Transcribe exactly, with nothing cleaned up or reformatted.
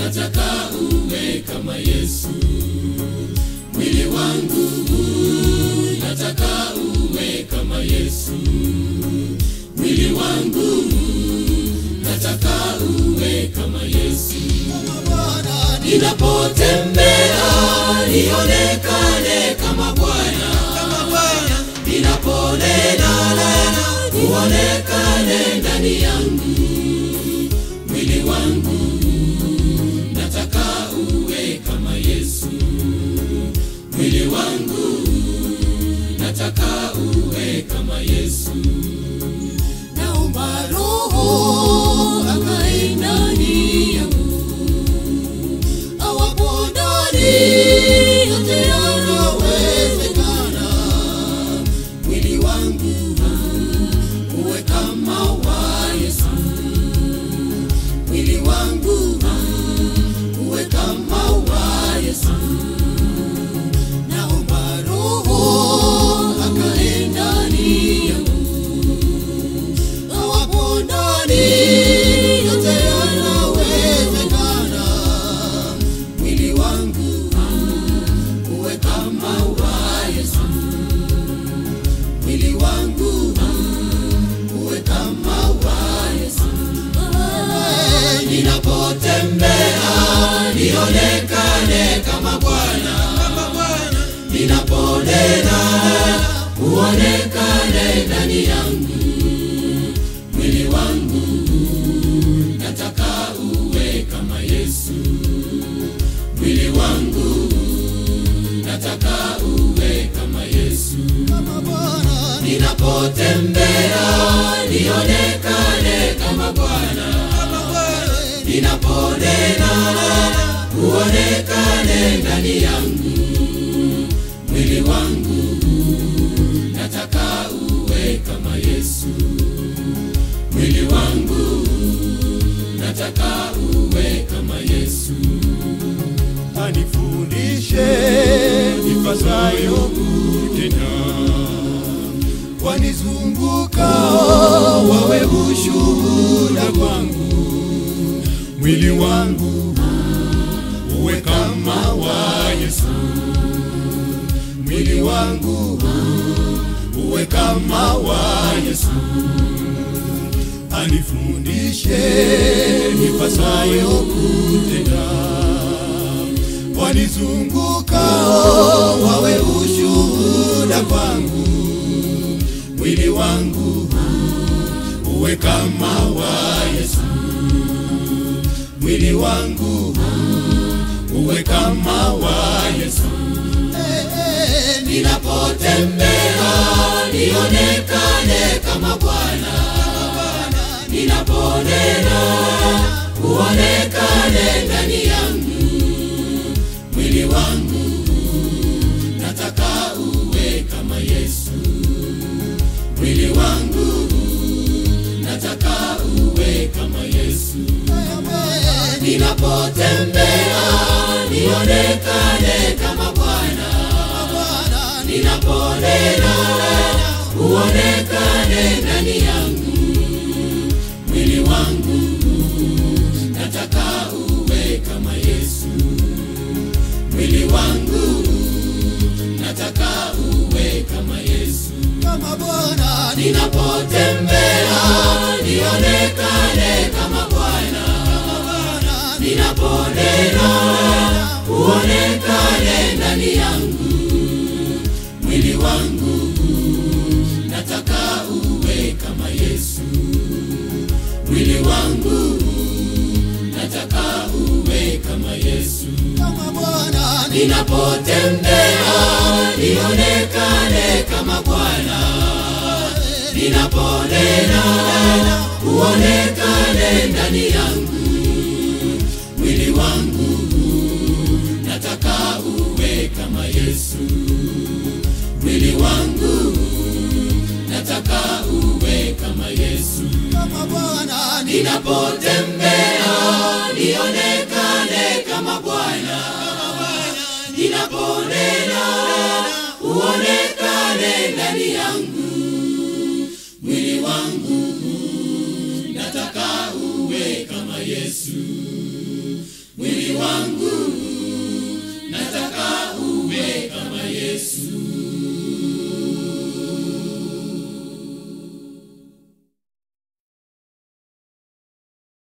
nataka uwe kama Yesu. Mwili wangu nataka uwe kama Yesu. Mwili wangu nataka uwe kama Yesu. Ninapotembea nionekane kama Bwana. Ninaponena uonekane ndani yangu. Mwili wangu nataka uwe kama Yesu. Mwili wangu nataka uwe kama Yesu. Naomba Roho akae ndani yangu, awapo ndani yote yanawezekana. Mwili wangu uwe kama wa Yesu. Mwili wangu uwe kama wa Yesu. Naomba Roho akae ndani yangu, awapo ndani yote yanawezekana. Mwili wangu uwe kama wa Yesu. Mwili wangu uwe kama wa Yesu. Ninapotembea nionekane kama Bwana. Ninaponena uonekane ndani yangu. Mwili wangu nataka uwe kama Yesu. Mwili wangu nataka uwe kama Yesu. Ninapotembea nionekane kama Bwana. Ninaponena uonekane ndani yangu. Mwili wangu nataka uwe kama Yesu. Mwili wangu nataka uwe kama Yesu. Anifundishe nipasayo kutenda, wanizunguka wawe ushuhuda kwangu. Mwili wangu uwe kama wa Yesu. Mwili wangu uwe kama wa Yesu. Anifundishe nipasayo kutenda, wanizunguka wawe ushuhuda kwangu. Mwili wangu uwe kama wa Yesu. Mwili wangu uwe kama wa Yesu. Ninapotembea nionekane kama Bwana. Ninaponena uonekane ndani yangu. Mwili wangu nataka uwe kama Yesu. Mwili wangu nataka uwe kama Yesu. Ninapotembea nionekane kama Bwana. Ninaponena uonekane ndani yangu. Mwili wangu nataka uwe kama Yesu. Mwili wangu nataka uwe kama Yesu. Ninapotembea nionekane kama Bwana. Ninaponena uonekane ndani yangu. Mwili wangu nataka uwe kama Yesu. Mwili wangu nataka uwe kama Yesu. Ninapotembea nionekane kama Bwana. Ninaponena uonekane ndani yangu. Mwili wangu nataka uwe kama Yesu. Mwili wangu nataka uwe kama Yesu. Ninapotembea nionekane kama Bwana. Ninaponena uone